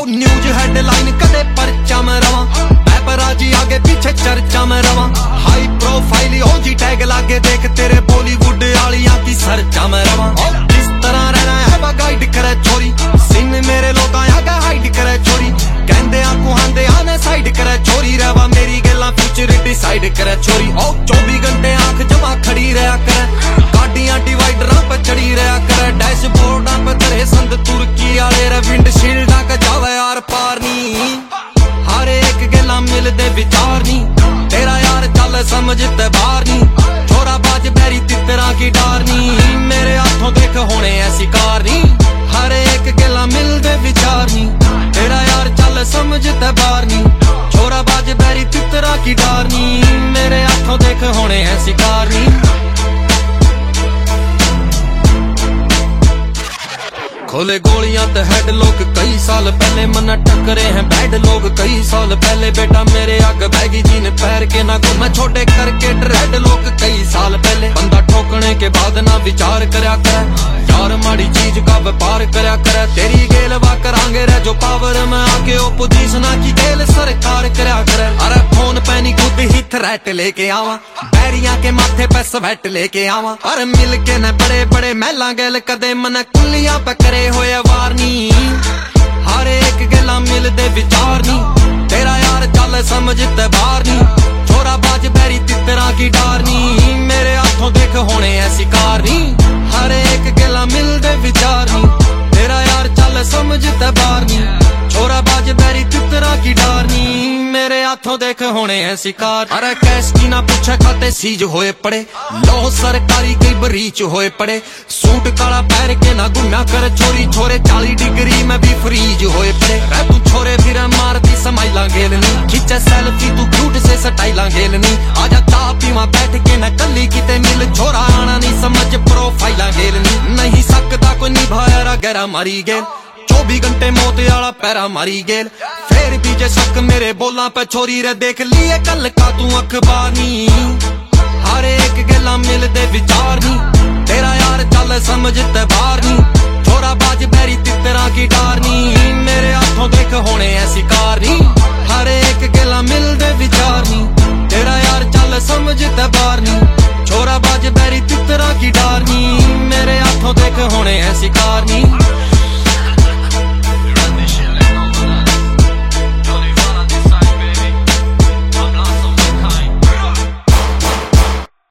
News headline कदे परचा में रवां, पैपराजी आगे पीछे चर्चा में रवां, हाई प्रोफाइल हो जी टैग लागे देख तेरे बॉलीवुड आलियां की सरचा में रवां। किस तरह रहना है बा गाइड करे छोरी, सिन मेरे लोग आगे हाइड करे छोरी, कहंदे आंखों आंदे आने साइड करे छोरी, रहवा मेरी गल्ला फ्यूचर डिसाइड करे छोरी। 24 घंटे आंख जमा खड़ी रहा करे, गाड़ियां डिवाइडरां पे चढ़ी रहा करे, डैशबोर्डां पे तेरे संद तुर्की आले रे, विंडशील्डां का जावे यार पार नी, हर एक गल्ला मिलदे विचार नी, तेरा यार चल समझते बाहर नी, छोरा बाज बैरी तितरा की डार नी, मेरे हाथों देख होने ऐसी कार नी, हर एक गल्ला मिलदे विचार नी, तेरा यार चल समझते बाहर नी, छोरा बाज बैरी तितरा की डार नी, मेरे हाथों देख होने ऐसी कार नी। खोले गोलियां ते हेड लोग कई साल पहले, मना टकरे हैं बैड लोग कई साल पहले, बेटा मेरे आग बैगी जीन पैर के ना घूमे छोटे करके ड्रेड लोग कई साल पहले, बंदा ठोकने के बाद ना विचार करया करे, यार माड़ी चीज का व्यापार करया करे, तेरी गेलवा करांगे रे जो पावर में आके ओपोजिशन की गेल सरकार करया करे, अरे फोन पे नहीं खुद ही थ्रेट लेके आवा, बैरियां के माथे पे स्वेट लेके आवा, अरे मिल के न बड़े बड़े महला गेल कदे मन कुलियां पे करे होए वार नी, हर एक गल्ला मिलदे विचार नी, तेरा यार चल समझते बाहर नी, छोरा बाज बैरी तितरा की डार नी, मेरे हाथों देख होने ऐसी कार नी, हर एक गल्ला मिलदे विचार नी, तेरा यार चल समझते बाहर नी, छोरा बाज बैरी तितरा की डार नी, मेरे हाथों देख होने ऐसी कार। अरे कैश की ना पूछे खाते सीज होए पड़े, लो सरकारी कई बरीच होए पड़े, सूट काला पैर के ना गुम्या कर छोरी, छोरे 40 डिग्री में भी फ्रीज होए पड़े, रे तू छोरे फिर मारती समाइला गेलनी, खींचे सेल्फी तू क्यूट से स्टाइला गेलनी, आजा चाह पीवा बैठ के न कली किते मिल, छोरा आना नहीं समझ प्रोफाइला गेलनी, नहीं सकता कोई निभाया गहरा मारी गेल, 24 घंटे मौत आला पैरा मारी गेल, फिर भी जे शक मेरे बोला पे छोरी रे देख लिए कल का तू अखबार नी, हर एक गल्ला मिलदे विचार नी, तेरा यार चल समझते बाहर नी, छोरा बाज बैरी तितरा की डार नी।